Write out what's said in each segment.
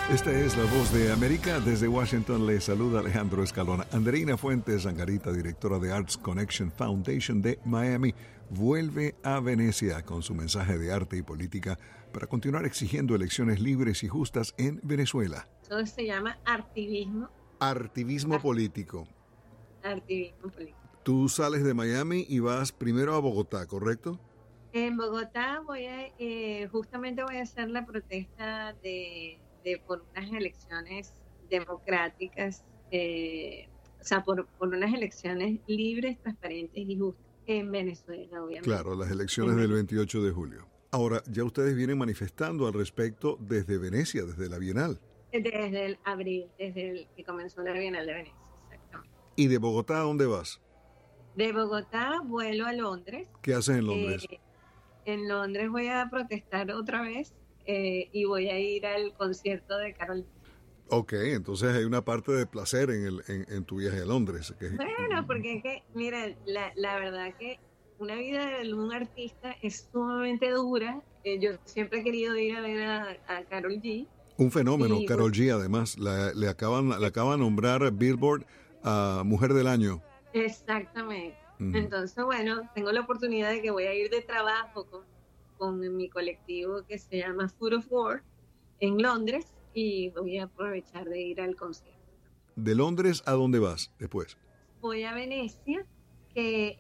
Esta es La Voz de América. Desde Washington le saluda Alejandro Escalona. Andreina Fuentes Angarita, directora de Arts Connection Foundation de Miami, vuelve a Venecia con su mensaje de arte y política para continuar exigiendo elecciones libres y justas en Venezuela. Eso se llama artivismo. Artivismo político. Artivismo político. Tú sales de Miami y vas primero a Bogotá, ¿correcto? En Bogotá justamente voy a hacer la protesta por unas elecciones democráticas, por unas elecciones libres, transparentes y justas en Venezuela, obviamente. Claro, las elecciones del 28 de julio. Ahora, ya ustedes vienen manifestando al respecto desde Venecia, desde la Bienal. Desde el abril, desde el que comenzó la Bienal de Venecia, exactamente. ¿Y de Bogotá a dónde vas? De Bogotá vuelo a Londres. ¿Qué haces en Londres? En Londres voy a protestar otra vez y voy a ir al concierto de Karol G. Ok, entonces hay una parte de placer en tu viaje a Londres. Bueno, porque es que, mira, la verdad que una vida de un artista es sumamente dura. Yo siempre he querido ir a ver a Karol G. Un fenómeno, Karol G, además. La acaba de nombrar Billboard a Mujer del Año. Exactamente. Entonces, bueno, tengo la oportunidad de que voy a ir de trabajo con mi colectivo que se llama Food of War en Londres y voy a aprovechar de ir al concierto. ¿De Londres a dónde vas después? Voy a Venecia, que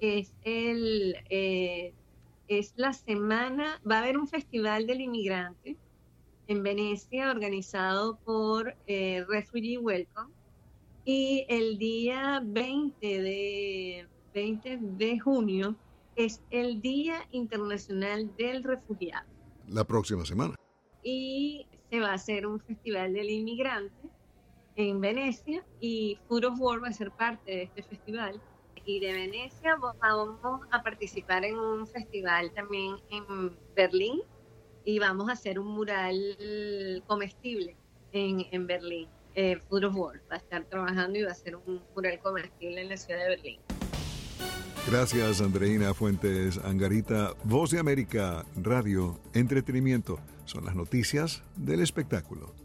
es la semana, va a haber un festival del inmigrante en Venecia organizado por Refugee Welcome y el día 20 de junio es el Día Internacional del Refugiado. La próxima semana. Y se va a hacer un festival del inmigrante en Venecia y Food of War va a ser parte de este festival. Y de Venecia vamos a participar en un festival también en Berlín y vamos a hacer un mural comestible en Berlín. Food of War va a estar trabajando y va a hacer un mural comestible en la ciudad de Berlín. Gracias, Andreina Fuentes Angarita. Voz de América, radio, entretenimiento. Son las noticias del espectáculo.